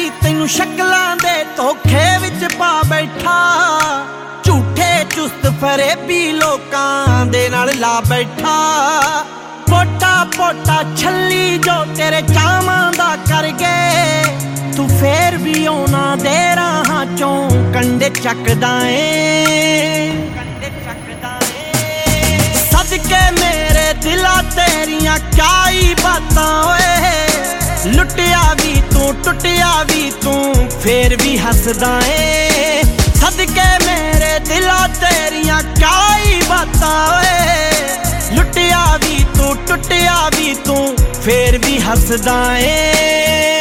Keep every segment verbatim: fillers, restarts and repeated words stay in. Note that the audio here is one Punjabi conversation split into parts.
ਵੀ ਤੈਨੂੰ ਸ਼ਕਲਾਂ ਦੇ ਧੋਖੇ ਵਿੱਚ ਪਾ ਬੈਠਾ, ਝੂਠੇ ਚੁਸਤ ਫਰੇਬੀ ਲੋਕਾਂ ਦੇ ਨਾਲ ਲਾ ਬੈਠਾ। ਪੋਟਾ ਪੋਟਾ ਛੱਲੀ ਜੋ ਤੇਰੇ ਚਾਵਾਂ ਦਾ ਕਰ ਗਏ, ਤੂੰ ਫੇਰ ਵੀ ਉਹਨਾਂ ਦੇ ਰਾਹਾਂ ਚੋਂ ਕੰਡੇ ਚੱਕਦਾ ਏ, ਕੰਡੇ ਚੱਕਦਾ ਏ। ਸਦਕੇ ਮੇਰੇ ਦਿਲਾਂ ਤੇਰੀਆਂ ਕਿਆ ਹੀ ਬਾਤਾਂ ਓਏ, ਲੁੱਟਿਆ ਵੀ ਤੂੰ ਟੁੱਟਿਆ ਵੀ ਤੂੰ ਫੇਰ ਵੀ ਹੱਸਦਾ ਏ। ਸਦਕੇ ਮੇਰੇ ਦਿਲਾਂ ਤੇਰੀਆਂ ਕਿਆ ਹੀ ਬਾਤਾਂ ਓਏ, ਲੁੱਟਿਆ ਵੀ ਤੂੰ ਟੁੱਟਿਆ ਵੀ ਤੂੰ ਫੇਰ ਵੀ ਹੱਸਦਾ ਏ।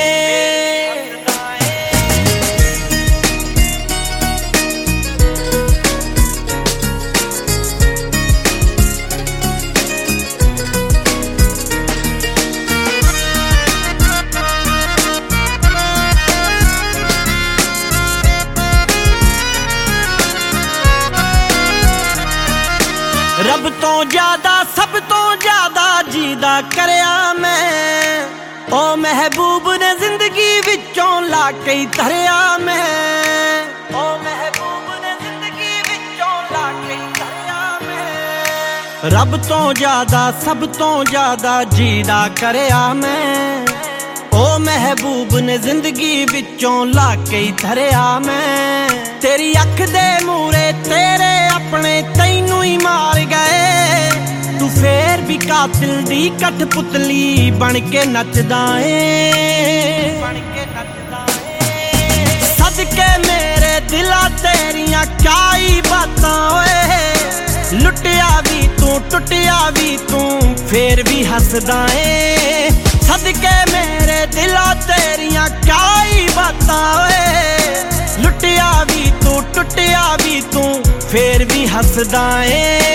ਰੱਬ ਤੋਂ ਜ਼ਿਆਦਾ ਸਭ ਤੋਂ ਜ਼ਿਆਦਾ ਜੀਦਾ ਕਰਿਆ ਮੈਂ, ਓ ਮਹਿਬੂਬ ਨੇ ਜ਼ਿੰਦਗੀ ਵਿੱਚੋਂ ਲਾ ਕੇ ਧਰਿਆ ਮੈਂ, ਓ ਮਹਿਬੂਬ ਨੇ ਜ਼ਿੰਦਗੀ ਵਿੱਚੋਂ ਲਾ ਕੇ ਧਰਿਆ ਮੈਂ। ਰੱਬ ਤੋਂ ਜ਼ਿਆਦਾ ਸਭ ਤੋਂ ਜ਼ਿਆਦਾ ਜੀਦਾ ਕਰਿਆ ਮੈਂ, ਓ ਮਹਿਬੂਬ ਨੇ ਜ਼ਿੰਦਗੀ ਵਿੱਚੋਂ ਲਾ ਕੇ ਧਰਿਆ ਮੈਂ। ਤੇਰੀ ਅੱਖ ਦੇ ਮੂਰੇ ਤੇਰੇ ਆਪਣੇ ਤੈਨੂੰ ਹੀ ਮਾਰ ਗਏ, ਤੂੰ ਫੇਰ ਵੀ ਕਾਤਿਲ ਦੀ ਕਠਪੁਤਲੀ ਬਣ ਕੇ ਨੱਚਦਾ ਏ, ਬਣ ਕੇ ਨੱਚਦਾ ਏ। ਸਦਕੇ ਮੇਰੇ ਦਿਲਾਂ ਤੇਰੀਆਂ ਕਿਆ ਹੀ ਬਾਤਾਂ ਓਏ, ਲੁੱਟਿਆ ਵੀ ਤੂੰ ਟੁੱਟਿਆ ਵੀ ਤੂੰ ਫੇਰ ਵੀ ਹੱਸਦਾ ਏ। ਸਦਕੇ ਮੇਰੇ ਦਿਲਾਂ ਤੇਰੀਆਂ ਕਿਆ ਹੀ ਬਾਤਾਂ ਓਏ, ਲੁੱਟਿਆ ਵੀ ਤੂੰ ਟੁੱਟਿਆ ਵੀ ਤੂੰ ਫੇਰ ਵੀ ਹੱਸਦਾ ਏ।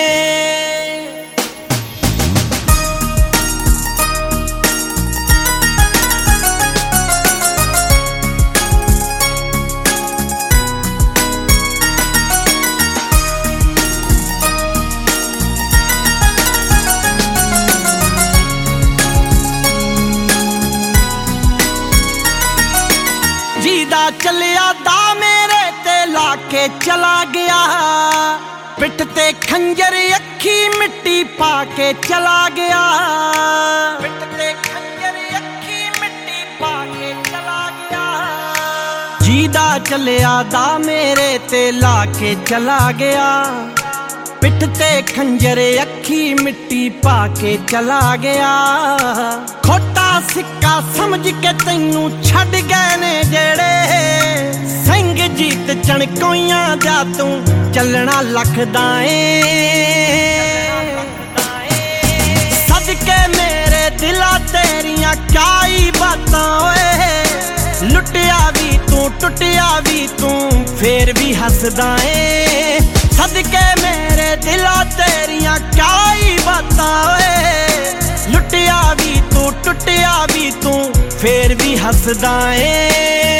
ਜੀਦਾ ਚੱਲਿਆ ਦਾ ਮੇਰੇ ਤੇ ਲਾ ਕੇ ਚਲਾ ਗਿਆ, ਪਿੱਠ ਤੇ ਖੰਜਰ ਅੱਖੀ ਮਿੱਟੀ ਪਾ ਕੇ ਚਲਾ ਗਿਆ, ਪਿੱਠ ਤੇ ਖੰਜਰ ਅੱਖੀ ਮਿੱਟੀ ਪਾ ਕੇ ਚਲਾ ਗਿਆ। ਜੀਦਾ ਚੱਲਿਆ ਦਾ ਮੇਰੇ ਤੇ ਲਾ ਕੇ ਚਲਾ ਗਿਆ, ਪਿੱਠ ਤੇ ਖੰਜਰ ਅੱਖੀ ਮਿੱਟੀ ਪਾ ਕੇ ਚਲਾ ਗਿਆ। ਖੋਟਾ ਸਿੱਕਾ ਸਮਝ ਕੇ ਤੈਨੂੰ ਛੱਡ ਗਏ ਨੇ ਜਿਹੜੇ, ਸਿੰਘ ਜੀਤ ਚਣਕੋਈਆਂ ਦਾ ਤੂੰ ਚੱਲਣਾ ਲੱਖਦਾ ਏ। ਸਦਕੇ ਮੇਰੇ ਦਿਲਾਂ ਤੇਰੀਆਂ ਕਿਆ ਹੀ ਬਾਤਾਂ ਓਏ, ਲੁੱਟਿਆ ਵੀ ਤੂੰ ਟੁੱਟਿਆ ਵੀ ਤੂੰ ਫੇਰ ਵੀ ਹੱਸਦਾ ਏ। ਸਦਕੇ ਮੇਰੇ ਦਿਲਾਂ ਤੇਰੀਆਂ ਕਿਆ ਹੀ ਬਾਤਾਂ ਓਏ, ਲੁੱਟਿਆ ਵੀ ਤੂੰ ਟੁੱਟਿਆ ਵੀ ਤੂੰ ਫੇਰ ਵੀ ਹੱਸਦਾ ਏ।